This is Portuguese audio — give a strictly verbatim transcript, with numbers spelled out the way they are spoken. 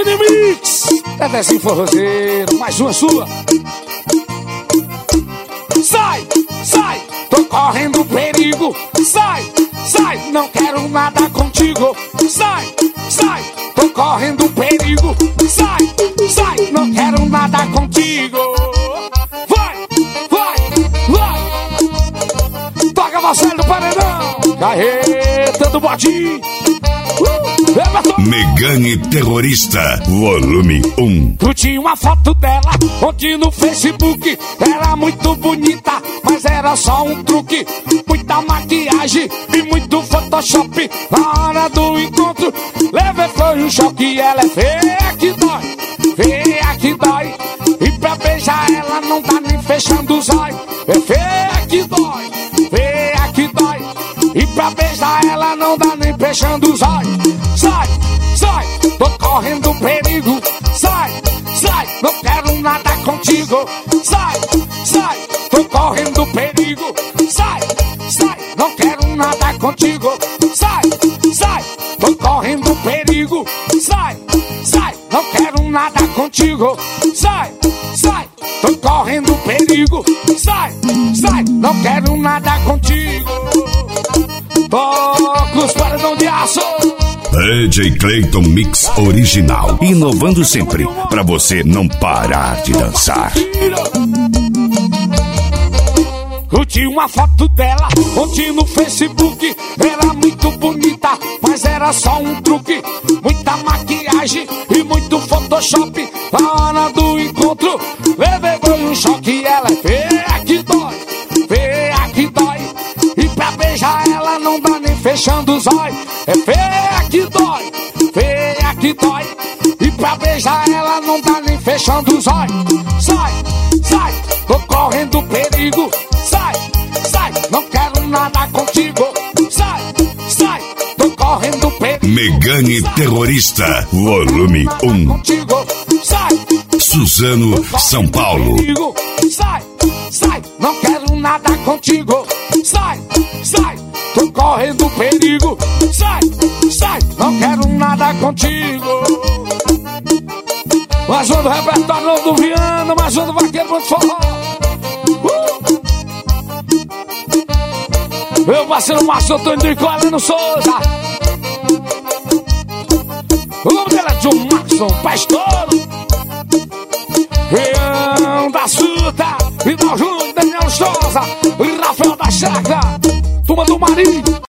Megane Mix, Dedezinho Forrozeiro, mais uma sua. Sai, sai, tô correndo perigo. Sai, sai, não quero nada contigo. Sai, sai, tô correndo perigo. Sai, sai, não quero nada contigo. Vai, vai, vai. Toca Marcelo do Paredão, carreta do bodinho. uh, Megane Terrorista, volume um. Curti uma foto dela ontem no Facebook. Era muito bonita, mas era só um truque. Muita maquiagem e muito Photoshop. Na hora do encontro, levei foi um choque. Ela é feia que dói, feia que dói. E pra beijar ela não dá nem fechando os olhos. É feia que dói, feia que dói. E pra beijar ela não dá nem fechando os olhos. Sai, sai, tô correndo perigo. Sai, sai, não quero nada contigo. Sai, sai, tô correndo perigo. Sai, sai, não quero nada contigo. Sai, sai, tô correndo perigo. Sai, sai, não quero nada contigo. Sai, sai, tô correndo perigo. Sai, sai, não quero nada contigo. Toca os paredão de aço. D J Clayton Mix original, inovando sempre pra você não parar de dançar. Curti uma foto dela ontem no Facebook. Era muito bonita, mas era só um truque. Muita maquiagem e muito Photoshop. Na hora do encontro, levei foi um choque. Ela é feia que dói, feia que dói. E pra beijar ela não dá nem fechando os olhos. É feia que dói, feia que dói. E pra beijar ela não dá nem fechando os olhos. Sai, sai, tô correndo perigo. Sai, sai, não quero nada contigo. Sai, sai, tô correndo perigo. Megane Terrorista, volume um. Contigo. Sai, Suzano, São Paulo. Sai, sai, não quero nada contigo. Sai, sai, tô correndo perigo. Sai, sai, não quero nada contigo. Mais um do repertório do Viana, mais um do Vaqueiro muito forró. uh! Meu parceiro Márcio Antônio e Colino Souza. O nome dele é John Maxson, pastor. Rian da Suta, Vidal Júnior, Daniel Souza, Rafael da Chaca, turma do Marinho.